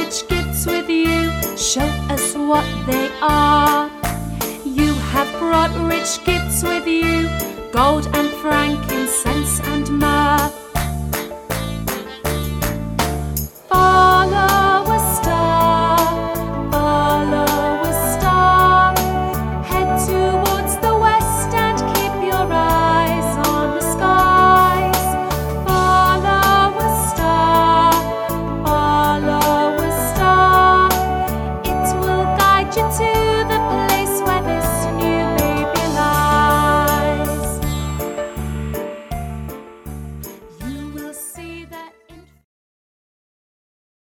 rich gifts with you. Show us what they are. You have brought rich gifts with you, gold and frankincense